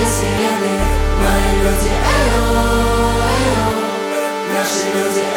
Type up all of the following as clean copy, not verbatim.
те сирены. Мои люди, эйо, эйо, наши люди,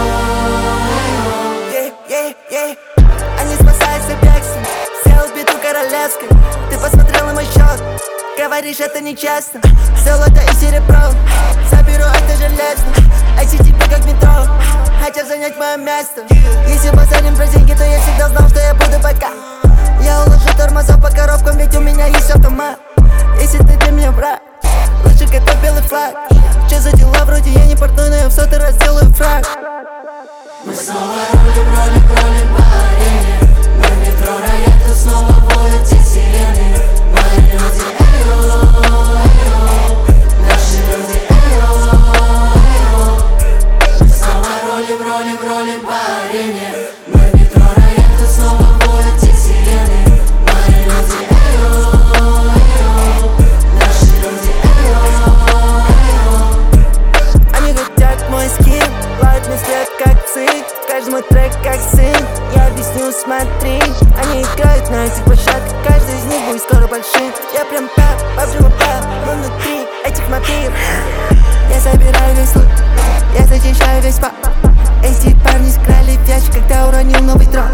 эйо, эйо. Они спасаются бегством, сделал биту королевской. Ты посмотрел на мой счет, говоришь, это нечестно. Золото и серебро, заберу это железно. Эти типы как метро, хотят занять мое место. Если базарим про деньги, то я всегда знал, что я буду пока. Я уложу тормозов по коробкам, ведь у меня есть автомат. Если ты для меня враг, лучше готов белый флаг. Че за дела, вроде я не портной, но я в сотый раз делаю фраг. Мы снова рулим по арене. Мы в метро роят, и снова воют те сирены. Мои люди, эйо, эйо, наши люди, эйо, эйо. Мы снова рулим по арене. Мы в метро роят, и снова воют те сирены. Мои люди, эйо, эйо, наши люди, эйо, эйо. Они хотят мой скин, ловят мне след как цик. Каждый мой трек как сын, я объясню, смотри. Они играют на этих площадках, каждый из них будет скоро большим. Я прям так, но внутри этих мотив. Я собираю весь лут, я зачищаю весь пап. Эти парни скрали в ящик, когда уронил новый трон.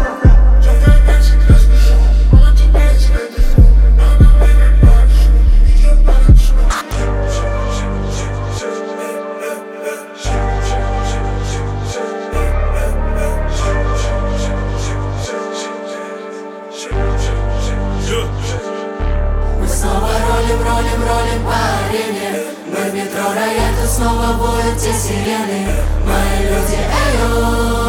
Мы снова рулим по арене. Мы в метро роят, и снова воют те сирены. Мои люди, эйо,